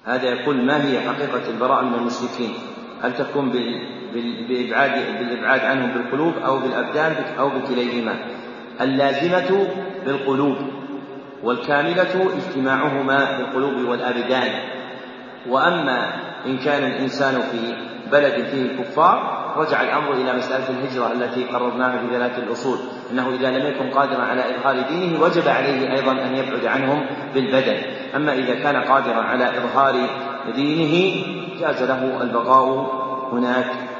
هذا يقول: ما هي حقيقة البراءة من المشركين؟ هل تكون بالإبعاد عنهم بالقلوب أو بالأبدان أو بكليهما؟ اللازمة بالقلوب، والكاملة اجتماعهما بالقلوب والأبدان. وأما إن كان الإنسان في بلد فيه الكفار رجع الأمر إلى مسألة الهجرة التي قررناها في ذات الأصول، إنه إذا لم يكن قادرا على إظهار دينه وجب عليه أيضا أن يبعد عنهم بالبدن. أما إذا كان قادرا على إظهار دينه جاز له البقاء هناك